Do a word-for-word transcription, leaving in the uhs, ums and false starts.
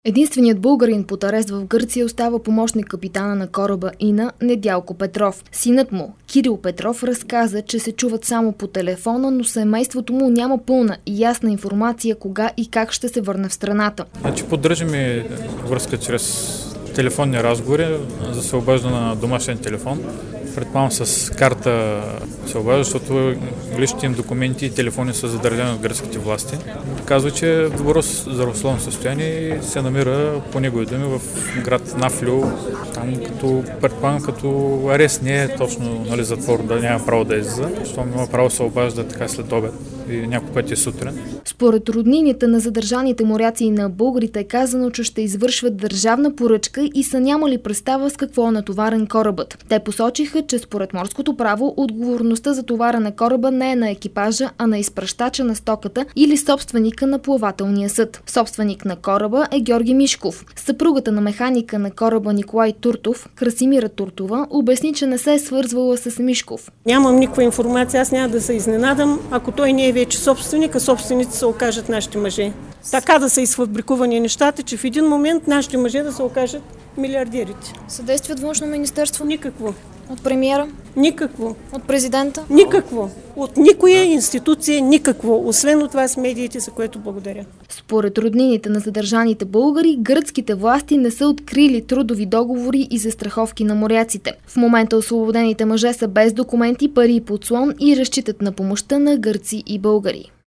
Единственият българин под арест в Гърция остава помощник капитана на кораба Ина Недялко Петров. Синът му, Кирил Петров, разказа, че се чуват само по телефона, но семейството му няма пълна и ясна информация кога и как ще се върне в страната. Значи поддържаме връзка чрез телефонни разговори за се обажда на домашен телефон. Предполагам с карта се обажда, защото личните им документи и телефони са задържани от гръцките власти. Казва, че е в добро здравословно състояние и се намира по негови думи в град Нафлю. Там като, предполагам, като арест не е точно, нали, затвор, да няма право да излиза, защото има право да се обажда така след обед и няколко пъти сутрин. Според роднините на задържаните моряци и на българите е казано, че ще извършват държавна поръчка и са нямали представа с какво е натоварен корабът. Те посочиха, че според морското право отговорността за товара на кораба не е на екипажа, а на изпращача на стоката или собственика на плавателния съд. Собственик на кораба е Георги Мишков. Съпругата на механика на кораба Николай Туртов, Красимира Туртова, обясни, че не се е свързвала с Мишков. Нямам никаква информация, аз няма да се изненадам, ако той не е вече собственик, а собственици се окажат нашите мъже. Така да са изфабрикувани нещата, че в един момент нашите мъже да се окажат милиардерите. Съдействие от Външно министерство? Никакво. От премиера? Никакво. От президента? Никакво. От никоя институция никакво, освен от вас медиите, за което благодаря. Според роднините на задържаните българи, гръцките власти не са открили трудови договори и застраховки на моряците. В момента освободените мъже са без документи, пари и подслон и разчитат на помощта на гърци и българи.